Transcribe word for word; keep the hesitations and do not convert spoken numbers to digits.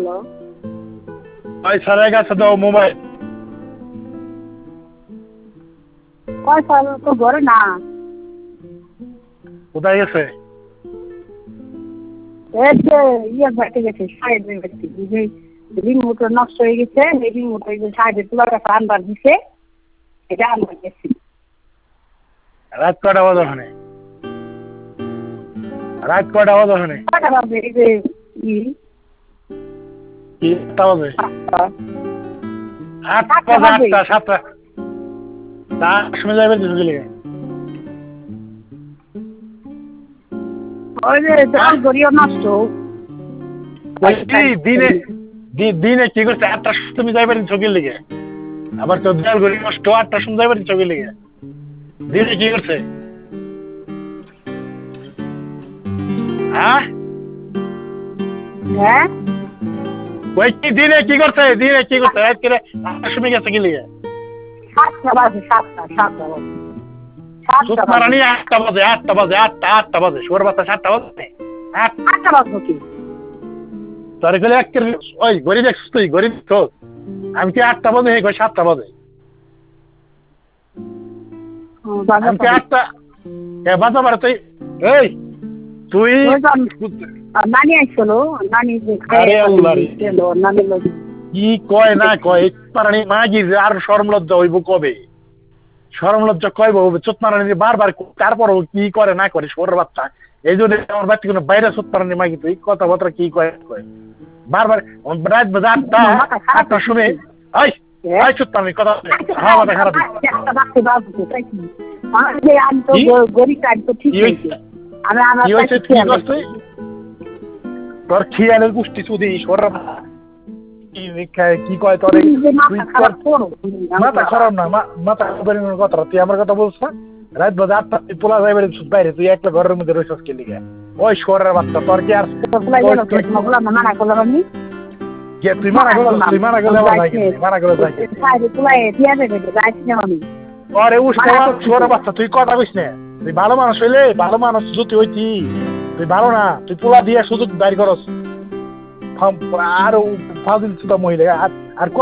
Hello ওই স্যারের কাছে দাও মোবাইল। কয় সাল তো ঘরে না। কোথায় গেছে? এই যে ইয়ে বাড়তে গেছে সাইডের বাড়তে যে রিমোট নষ্ট হয়ে গেছে এই রিমোট ওই যে সাইডে তোলার কাছে আনবার দিছে এটা আনবার গেছি। রাত কটা বাজে ওখানে? রাত কটা বাজে ওখানে? কটা বাজে এই যে ই কি আটটা বাজে? সাতটা আটটা সাতটা বাজে বাজে। আটটা সাতটা তার সময় যাবে কিছু গেলে ওই যে জল গড়িও নষ্ট ওই কি দিনে দি- দিনে কি করছে আটটার সময় তুমি যাইবার চোখের লেগে আবার তো দেয়াল ঘড়ি নষ্ট আটটার সময় যাইবার চোখের লেগে দিনে কি করছে? হ্যাঁ হ্যাঁ ওই কি দিনে কি করছে দিনে কি করছে রাত করে আটটার সময় গেছে কি লেগে? সাতটা বাজে সাতটা সাতটা বাজে সাতটা সুতমা রানী আটটা বাজে আটটা বাজে আটটা আটটা বাজে সোর বাচ্চা সাতটা বাজে আট আটটা বাজে কি তোর গেলে এক ওই গরিব দেখছিস তুই গরিব তো আমি কি আটটা বাজে হে কই সাতটা বাজে আমি কি আটটা এ বাজা বারে তুই এই তুই নানি আসছিল নানি আরে আল্লাহ রে। নানি লোক কি কয় না কয় পারানি মাগি যে আর শরম লজ্জা হইব কবে শরম লজ্জা কইব চোতমারানি বারবার তারপর কি করে না করে সোর বাচ্চা এই জন্য আমার বাচ্চা কোনো বাইরে চোতমারানি মাগি তুই কথাবার্তা কি কয় কয় বারবার রাত বাজে আটটা আটটার সময় ওই ওই চোতমারানি কথা হ্যাঁ মাথা খারাপ কি হয়েছে কি করছ তুই তোর খেয়ালের গোষ্ঠী চুদি সোর কি কয় তোর মাথা খারাপ না মাথা খারাপ কথা তুই আমার কথা বলছ না রাত বাজে আটটা তুই পোলা যাইবে বাইরে তুই একটা ঘরের মধ্যে রয়েছিস কে লিগে ওই শহরের বাচ্চা তোর কি আর তুই মারা গেল তুই মারা গেলে মারা গেলে আরে উস্কা শহরের বাচ্চা তুই কথা কইস না তুই ভালো মানুষ হইলে ভালো মানুষ যদি হইতি তুই ভালো না তুই পোলা দিয়ে সুযোগ বাইর করস আর ফাজিল সুতা মহিলা আর